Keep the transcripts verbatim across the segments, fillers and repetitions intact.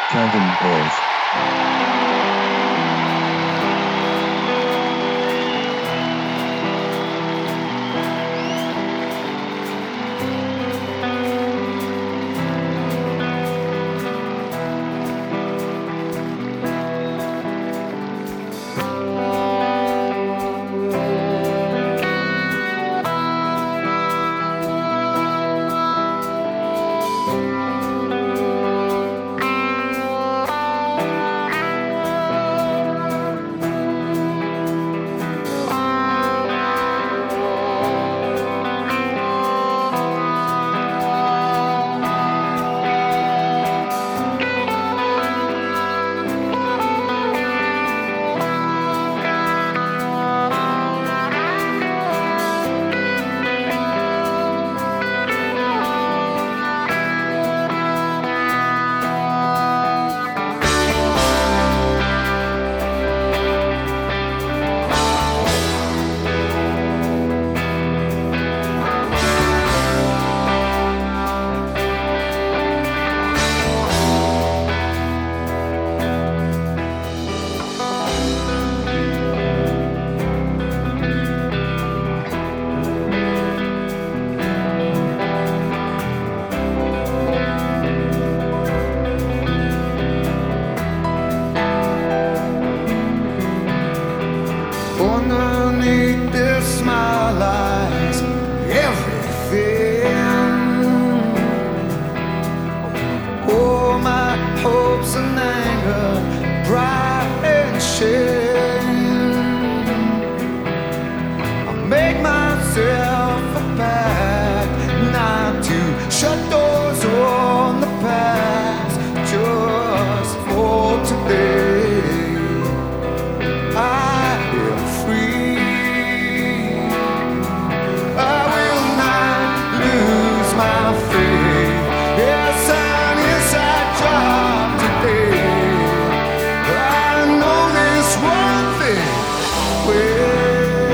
Counting Crows. Underneath this smile lies everything. Oh, my hopes and anger, pride and shame. I make myself a pact not to shut doors on the past just for today. I am free. I will not lose my faith. Yes, and yes, I drop today. I know this one thing. Well,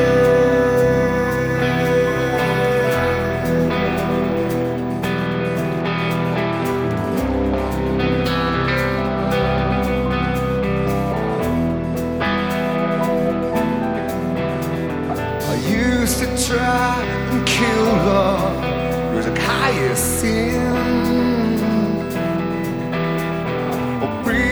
I used to try and kill love. It was a highest sin. Oh, breathe